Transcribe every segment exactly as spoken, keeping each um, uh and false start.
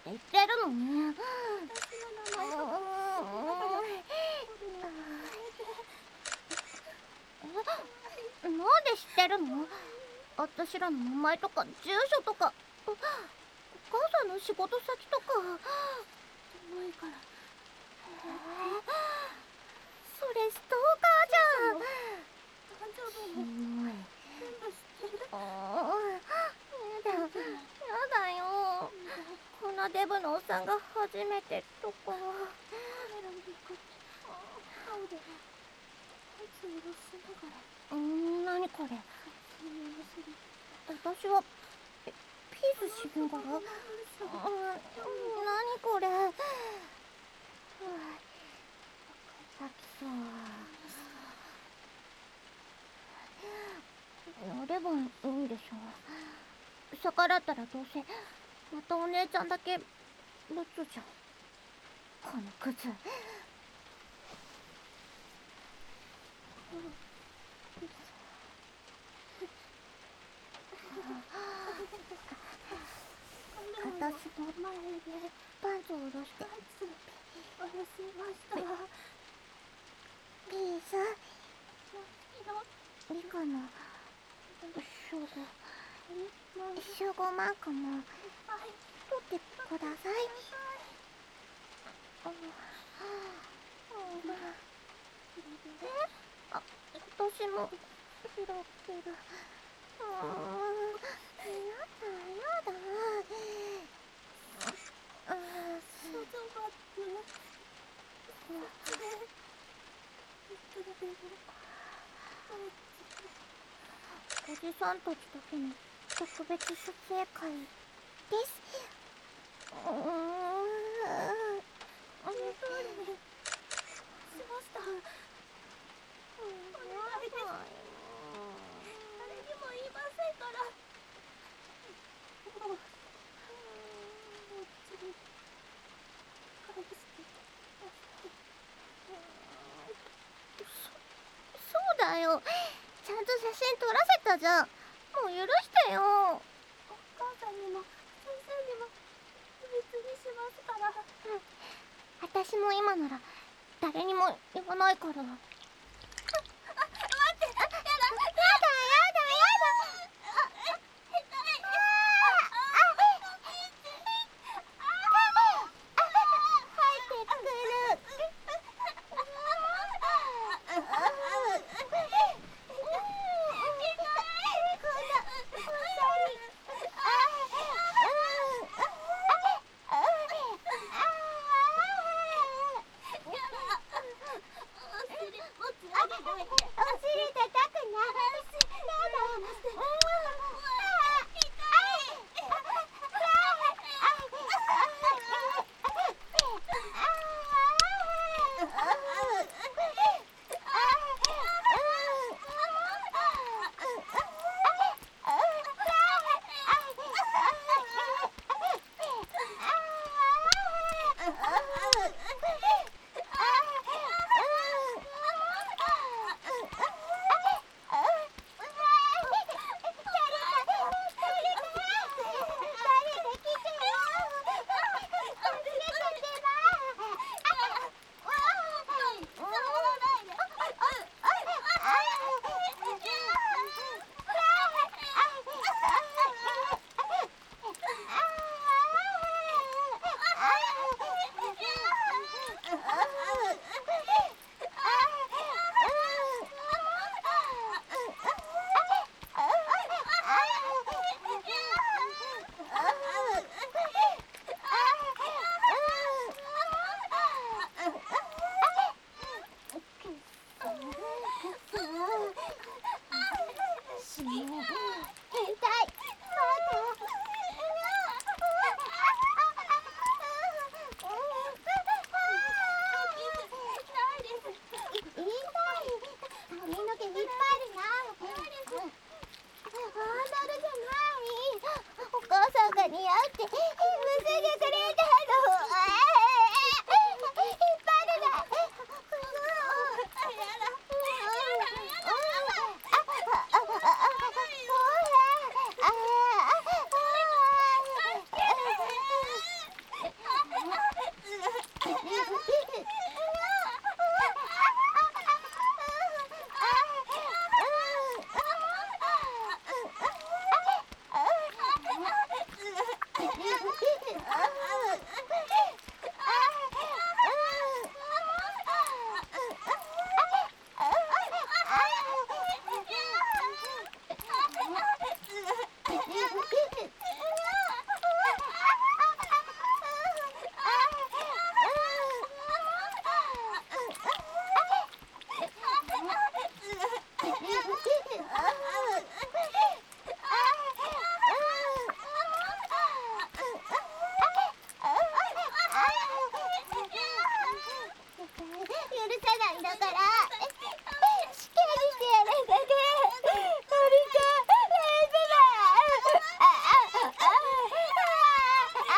言ってるのに。 私の名前とかえ、なんで知ってるの？私らの名前とか住所とかお母さんの仕事先とか。 重いから。 それストーカーじゃん。 誕生日もキモい。 全部知ってる。 ああ、やだやだよ。こんなデブのおっさんが初めてとか。 カメラに向かって青でパンツを下ろしながら。 うーん、何これ。 すみません。 私はピースしながら。うん、何これ。はあ、吐きそう。乗ればいいんでしょ。逆らったらどうせまたお姉ちゃんだけブツじゃん。このクズ。私の前でパンツを下ろして下ろしました。 ピースリカの称号称号マークも取ってください。え、あ、私も拾ってる。うーん、やだやだ。あー、 ちょっと待って。そっちで言ってる。 おじさんたちだけの特別撮影会です。うーん、 その通りにしました。お願いです。誰にも言いませんから。もうこっちに返してそ、そうだよ。ちゃんと写真撮らせたじゃん。もう許してよ。 お母さんにも先生にも秘密にしますから。 うん、私も今なら誰にも言わないから。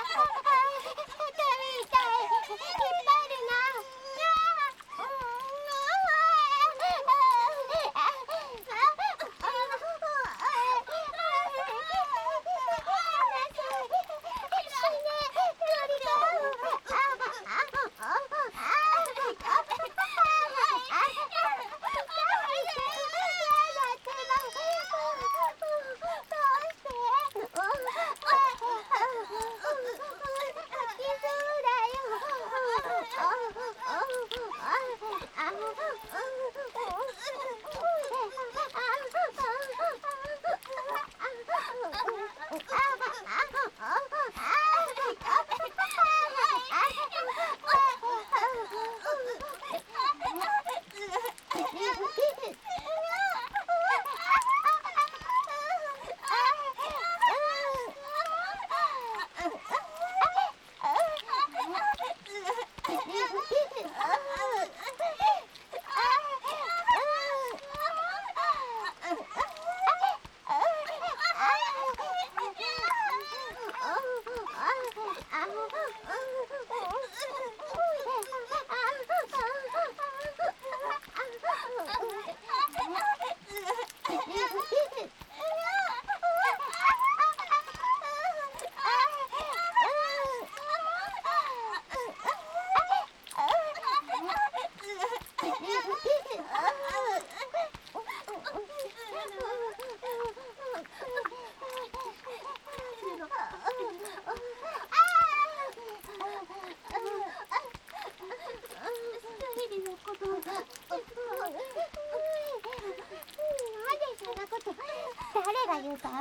誰が言うか。